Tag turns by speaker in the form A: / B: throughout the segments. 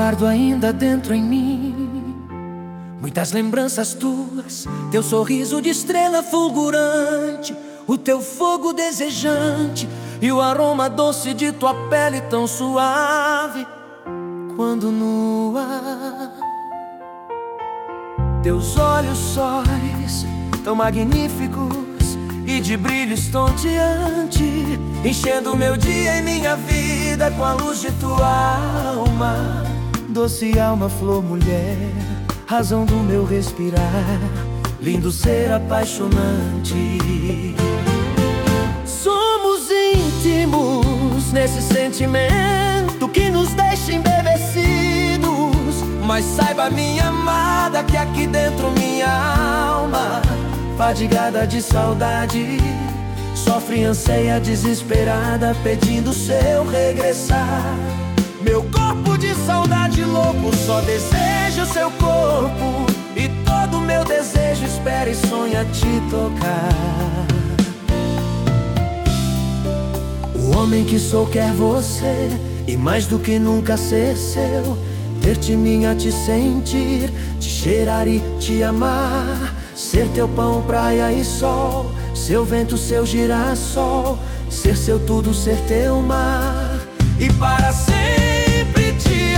A: guardo ainda dentro em mim muitas lembranças tuas, teu sorriso de estrela fulgurante, o teu fogo desejante e o aroma doce de tua pele tão suave quando nua. Teus olhos sóis tão magníficos e de brilho estonteante, enchendo meu dia e minha vida com a luz de tua alma. Doce alma, flor, mulher, razão do meu respirar, lindo ser apaixonante. Somos íntimos nesse sentimento que nos deixa embevecidos, mas saiba, minha amada, que aqui dentro minha alma, fadigada de saudade, sofre e anseia desesperada, pedindo seu regressar. Meu corpo de saudade louco só deseja o seu corpo, e todo meu desejo espera e sonha te tocar. O homem que sou quer você, e mais do que nunca ser seu, ter-te minha, te sentir, te cheirar e te amar, ser teu pão, praia e sol, seu vento, seu girassol, ser seu tudo, ser teu mar, e para sempre te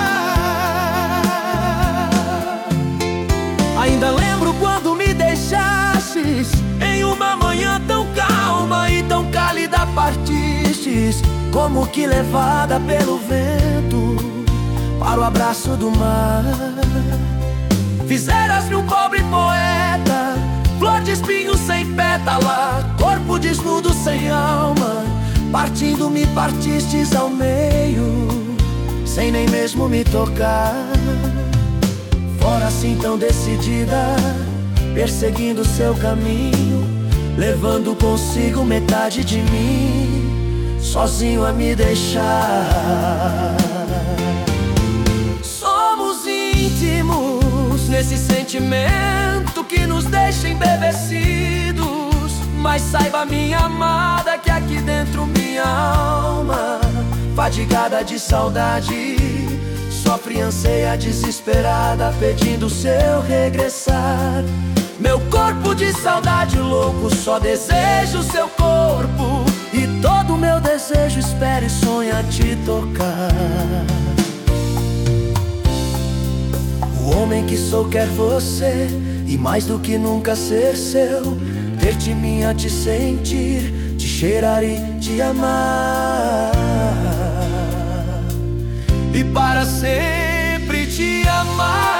A: amar. Ainda lembro quando me deixastes, em uma manhã tão calma e tão cálida partistes, como que levada pelo vento para o abraço do mar. Fizeras-me um pobre poeta, flor de espinho sem pétala, corpo desnudo sem alma, partindo me partistes ao meio, sem nem mesmo me tocar. Fora assim tão decidida, perseguindo seu caminho, levando consigo metade de mim, sozinho a me deixar. Somos íntimos nesse sentimento que nos deixa embevecidos, mas saiba, minha amada, que aqui dentro minha alma, fadigada de saudade, sofre e anseia desesperada, pedindo seu regressar. Meu corpo de saudade louco só deseja o seu corpo, e todo meu desejo espera e sonha te tocar. O homem que sou quer você, e mais do que nunca ser seu, ter-te minha, te sentir, te cheirar e te amar, e para sempre te amar.